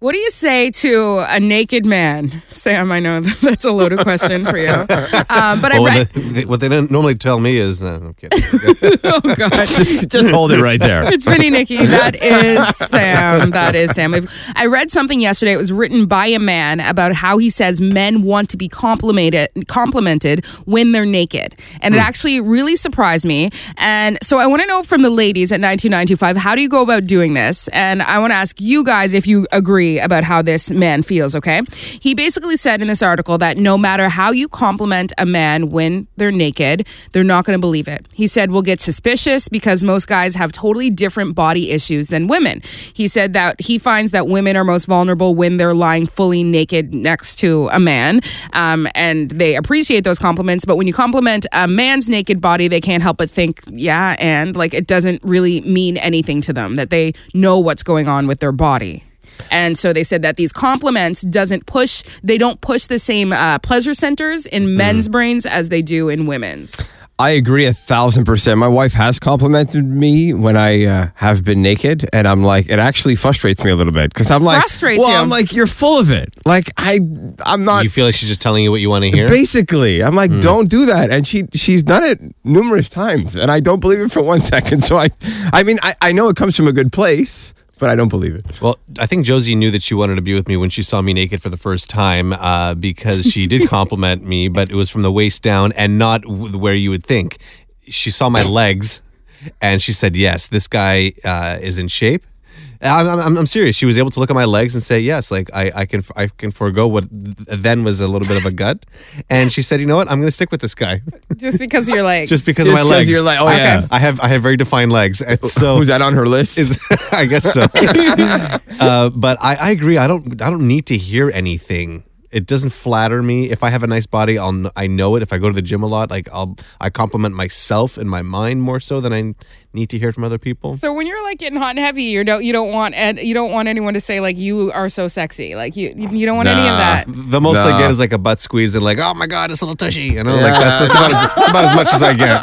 What do you say to a naked man? Sam, I know that's a loaded question for you. What they don't normally tell me is, I'm kidding. Oh, God. Just hold it right there. It's Vinny, Nikki. That is Sam. I read something yesterday. It was written by a man about how he says men want to be complimented when they're naked. And it actually really surprised me. And so I want to know from the ladies at 92925, how do you go about doing this? And I want to ask you guys if you agree about how this man feels, okay? He basically said in this article that no matter how you compliment a man when they're naked, they're not going to believe it. He said we'll get suspicious because most guys have totally different body issues than women. He said that he finds that women are most vulnerable when they're lying fully naked next to a man, and they appreciate those compliments, but when you compliment a man's naked body, they can't help but think, yeah, and like it doesn't really mean anything to them, that they know what's going on with their body. And so they said that these compliments don't push the same pleasure centers in men's brains as they do in women's. I agree 1,000%. My wife has complimented me when I have been naked, and I'm like, it actually frustrates me a little bit because I'm like, I'm like, you're full of it. Like I'm not. You feel like she's just telling you what you want to hear? Basically, I'm like, don't do that, and she's done it numerous times, and I don't believe it for 1 second. So I mean, I know it comes from a good place. But I don't believe it. Well, I think Josie knew that she wanted to be with me when she saw me naked for the first time because she did compliment me, but it was from the waist down and not where you would think. She saw my legs and she said, yes, this guy is in shape. I'm serious. She was able to look at my legs and say, yes, like I can forego what then was a little bit of a gut. And she said, you know what? I'm going to stick with this guy. Just because of your legs. Just because of my legs. You're like, yeah. I have very defined legs. And so was that on her list? I guess so. But I agree. I don't need to hear anything. It doesn't flatter me. If I have a nice body, I know it. If I go to the gym a lot, like I compliment myself in my mind more so than I need to hear from other people. So when you're like getting hot and heavy, you don't want anyone to say like you are so sexy. Like you don't want any of that. The most I get is like a butt squeeze and like, oh my god, it's a little tushy. You know, like that's about as much as I get.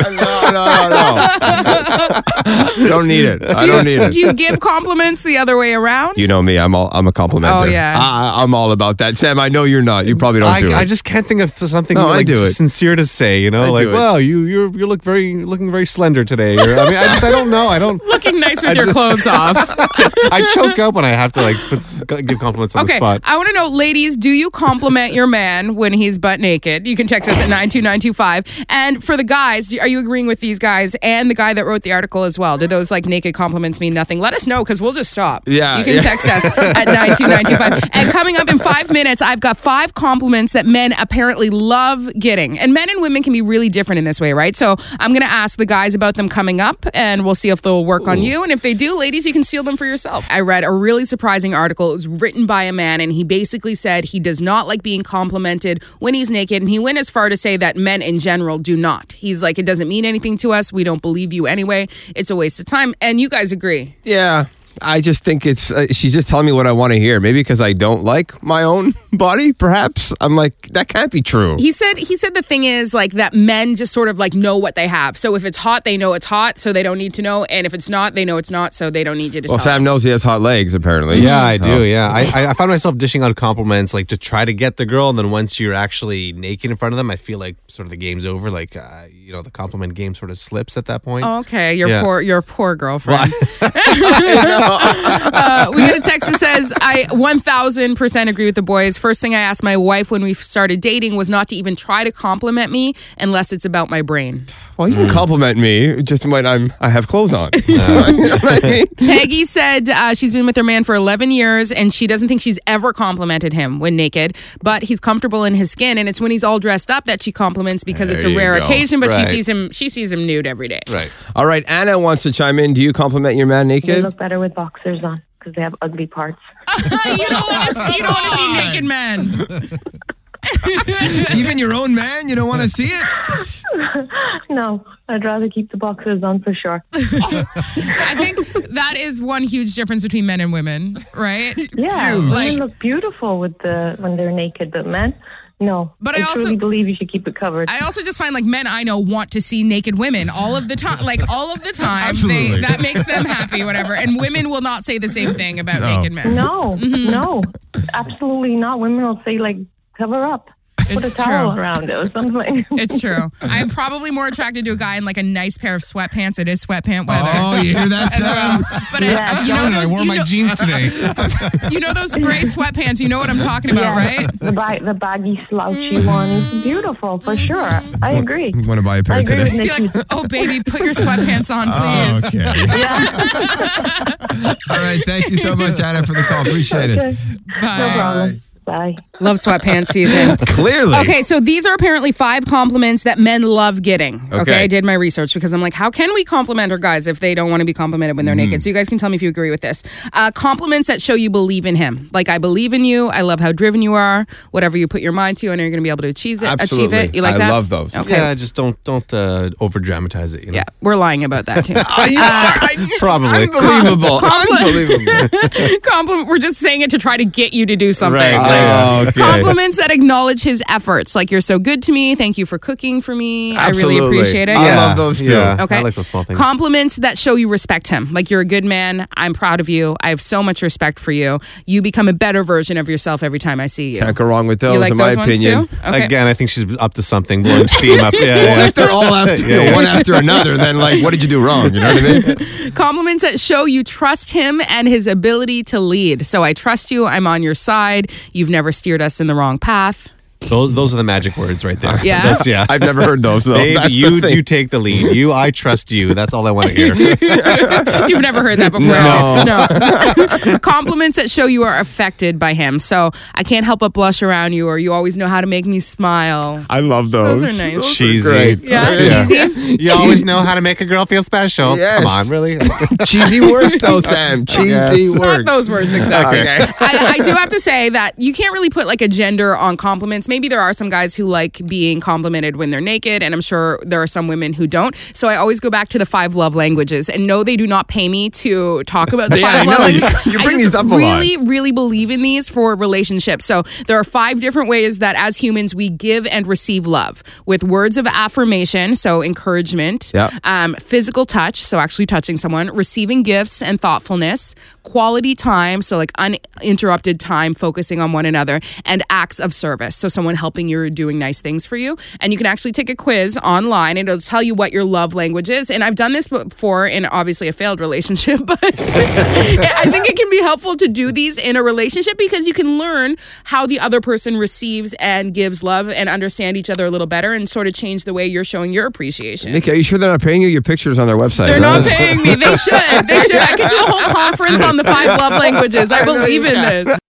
No. Don't need it. I don't need it. Do you give compliments the other way around? You know me. I'm a complimenter. Oh yeah. I'm all about that. Sam, I know you're not. You probably don't do it. I just can't think of something sincere to say. You know, you look looking very slender today. Or, I don't know. I don't looking nice with your clothes off. I choke up when I have to give compliments on the spot. I want to know, ladies, do you compliment your man when he's butt naked? You can text us at 92925. And for the guys, are you agreeing with these guys and the guy that wrote the article as well? Do those like naked compliments mean nothing? Let us know because we'll just stop. Yeah, you can text us at 92925. And coming up in 5 minutes, I've got 5 compliments that men apparently love getting. And men and women can be really different in this way, right? So I'm going to ask the guys about them coming up, and we'll see if they'll work on you. And if they do, ladies, you can steal them for yourself. I read a really surprising article. It was written by a man, and he basically said he does not like being complimented when he's naked. And he went as far to say that men in general do not. He's like, it doesn't mean anything to us. We don't believe you anyway. It's a waste of time. And you guys agree? Yeah. I just think it's she's just telling me what I want to hear. Maybe because I don't like my own body, perhaps. I'm like, that can't be true. He said the thing is like that men just sort of like know what they have. So if it's hot, they know it's hot, so they don't need to know. And if it's not, they know it's not, so they don't need you to tell Sam them. knows he has hot legs, apparently. Yeah, I do, yeah. I found myself dishing out compliments like to try to get the girl, and then once you're actually naked in front of them, I feel like sort of the game's over. Like, the compliment game sort of slips at that point. Oh, okay, your poor girlfriend. We got a text that says, I 1000% agree with the boys. First thing I asked my wife when we started dating was not to even try to compliment me unless it's about my brain. Well, you can compliment me just when I have clothes on. You know what I mean? Peggy said she's been with her man for 11 years and she doesn't think she's ever complimented him when naked, but he's comfortable in his skin, and it's when he's all dressed up that she compliments because it's a rare occasion, but she sees him nude every day. Right. All right, Anna wants to chime in. Do you compliment your man naked? They look better with boxers on because they have ugly parts. You don't want to see naked men. Even your own man, you don't want to see it? No, I'd rather keep the boxers on for sure. I think that is one huge difference between men and women, right? Yeah, women look beautiful when they're naked, but men, No. But I I also truly believe you should keep it covered. I also just find like men I know want to see naked women all of the time. Like all of the time. Absolutely. That makes them happy, whatever. And women will not say the same thing about naked men. No, no, absolutely not. Women will say, like, cover up. Put a towel around it or something. It's true. I'm probably more attracted to a guy in like a nice pair of sweatpants. It is sweatpant weather. Oh, you hear that, Sam? But I wore my jeans today. You know those gray sweatpants? You know what I'm talking about, right? The baggy, slouchy ones. Beautiful, for sure. I agree. You want to buy a pair I agree today? with Be Nikki. like, oh, baby, put your sweatpants on, please. Okay. All right. Thank you so much, Anna, for the call. Appreciate it. Okay. Bye. No problem. Bye. Love sweatpants season. Clearly. Okay, so these are apparently 5 compliments that men love getting. Okay, I did my research because I'm like, how can we compliment our guys if they don't want to be complimented when they're naked? So you guys can tell me if you agree with this. Compliments that show you believe in him. Like, I believe in you. I love how driven you are. Whatever you put your mind to, I know you're going to be able to achieve it. Absolutely. Achieve it. You like that? I love those. Okay. Yeah, just don't over dramatize it. You know? Yeah, we're lying about that too. Probably. Unbelievable. Unbelievable. Compliment. We're just saying it to try to get you to do something. Right. Okay. Compliments that acknowledge his efforts. Like, you're so good to me. Thank you for cooking for me. Absolutely. I really appreciate it. I love those too. Yeah, Okay. I like those small things. Compliments that show you respect him. Like, you're a good man. I'm proud of you. I have so much respect for you. You become a better version of yourself every time I see you. Can't go wrong with those, You like in my those ones opinion. too? Okay. Again, I think she's up to something, blowing steam up. Yeah, Well, if they're all after one after another, then like, what did you do wrong? You know what I mean? Compliments that show you trust him and his ability to lead. So I trust you. I'm on your side. You've never steered us in the wrong path. Those are the magic words right there. Yeah? That's, yeah. I've never heard those though. Babe, That's the you thing. do take the lead. I trust you. That's all I want to hear. You've never heard that before. No. Compliments that show you are affected by him. So I can't help but blush around you, or you always know how to make me smile. I love those. Those are nice. Cheesy. Great. Yeah, Yeah. cheesy. You always know how to make a girl feel special. Yes. Come on, really? Cheesy words though, Sam. Cheesy words. Not those words exactly. Okay. I do have to say that you can't really put like a gender on compliments. Maybe there are some guys who like being complimented when they're naked, and I'm sure there are some women who don't. So I always go back to the 5 love languages, and no, they do not pay me to talk about the Yeah, 5 I love know. languages. You bring I these just up a lot. really believe in these for relationships. So there are 5 different ways that as humans we give and receive love, with words of affirmation, so encouragement, physical touch, so actually touching someone, receiving gifts and thoughtfulness, quality time, so like uninterrupted time focusing on one another, and acts of service, so someone helping you or doing nice things for you. And you can actually take a quiz online and it'll tell you what your love language is. And I've done this before in obviously a failed relationship, but I think it can be helpful to do these in a relationship because you can learn how the other person receives and gives love and understand each other a little better and sort of change the way you're showing your appreciation. Nick, are you sure they're not paying you? Your pictures on their website. They're not paying me. They should. I could do a whole conference on the 5 love languages. I believe in this.